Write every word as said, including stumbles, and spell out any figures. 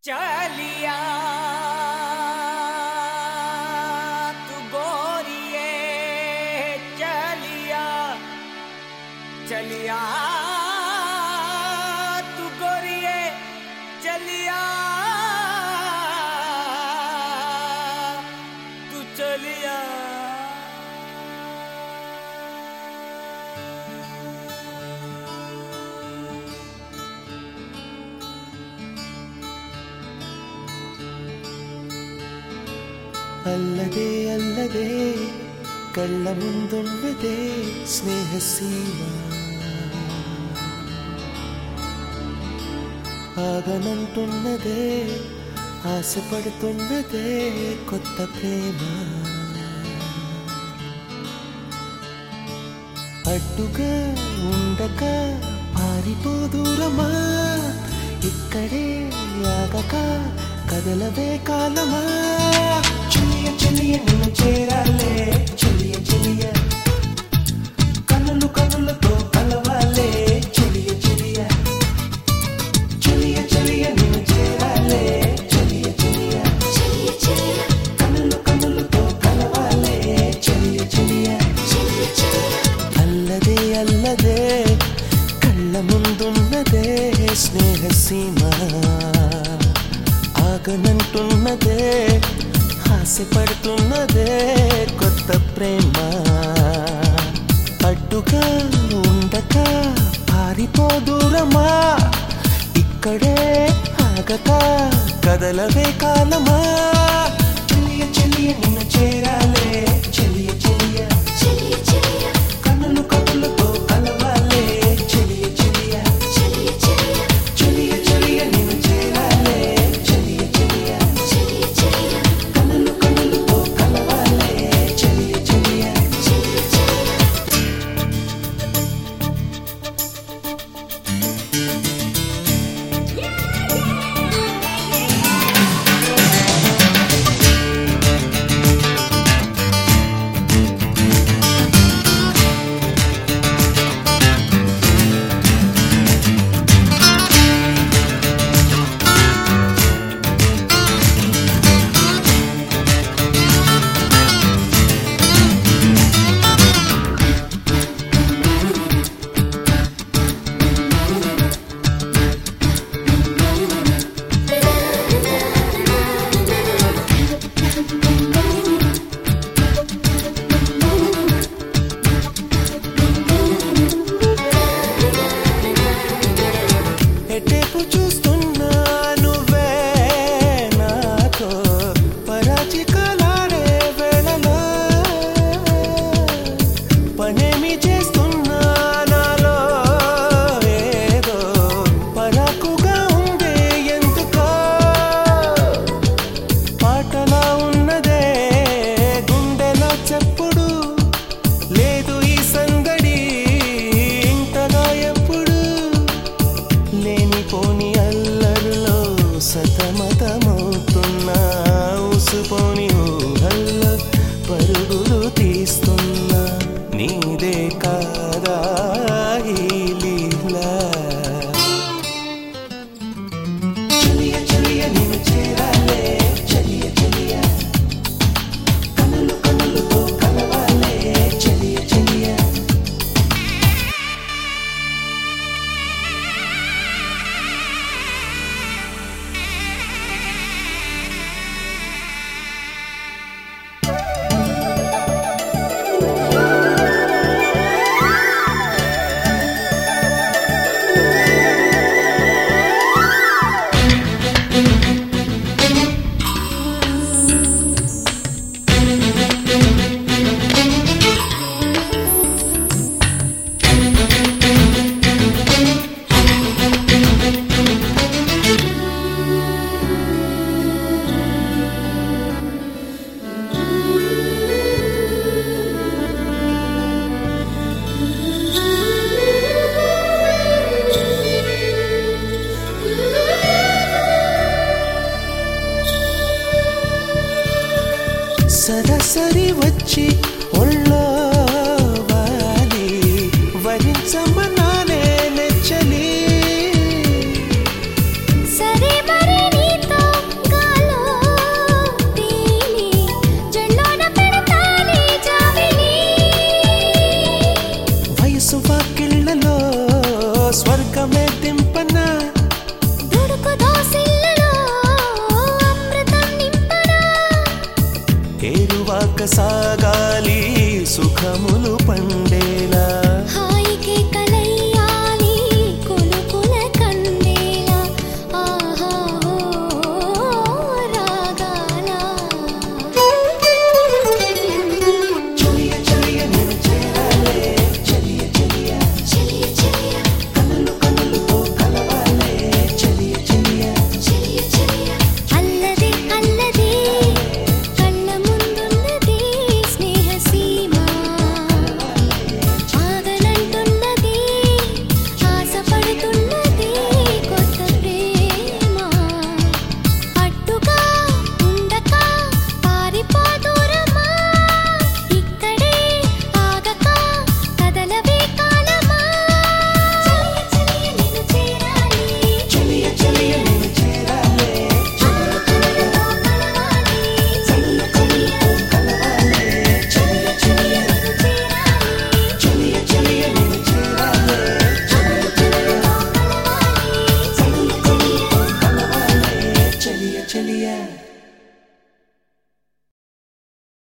चलिया तू गोरिए चलिया चलिया तू गोरिए चलिया तू चलिया అల్లదే అల్లదే కళ్ళ ముందున్నదే స్నేహసీమ ఆగనంటున్నదే ఆశపడుతున్నదే కొత్త ప్రేమ అడ్డుగా ఉండక పారిపోదూరమా ఇక్కడే ఆగక కదలవే కాలమా చెలియ చెలియ నిన్ను చేరాలే చెలియ చెలియ కన్నులు కన్నులతో కలవాలే చెలియ చెలియ చెలియ చెలియ నిన్ను చేరాలే చెలియ చెలియ చెలియ చెలియ కన్నులు కన్నులతో కలవాలే చెలియ చెలియ చెలియ చెలియ అల్లదే అల్లదే కళ్ళ ముందున్నదే స్నేహసీమ ఆగనంటున్నదే ఆశపడుతున్నదే కొత్త ప్రేమ అడ్డుగా ఉండక పారిపోదూరమా ఇక్కడే ఆగక కదలవే కాలమా చెలియ చెలియ నిన్ను చేరాలే చెలియ చెలియ చెలియ చెలియ కన్నులు కన్నులతో కలవాలే చెలియ చెలియ చెలియ చెలియ చెలియ చెలియ నిన్ను చేరాలే చెలియ చెలియ చెలియ చెలియ కన్నులు కన్నులతో కలవాలే చెలియ చెలియ చెలియ చెలియ ఎటేపు చూస్తున్నా నువ్వే నాతో పరాచికలాడే వేళలో పనేమి చేస్తున్నా నాలో ఏదో పరాకుగా ఉండే ఎందుకో పాటలా ఉన్నదే గుండెలో చెప్పుడు లేదు ఈ సందడి ఇంతగా ఎప్పుడు లేనిపోని అల్లరిలో సతమతమవుతున్నా ఉసుపోని ఊహల్లో పరుగులు తీస్తున్నా నీదే కాదా ఈ లీలా చెలియ చెలియ నిన్ను చేరాలే చెలియ చెలియ కన్నులు కన్నులతో కలవాలే చెలియ చెలియ సరసరి వచ్చి ఒళ్ళో వాలి వరించమన్నానే నెచ్చలి సరే మరి నీతో సాగాలి సుఖముల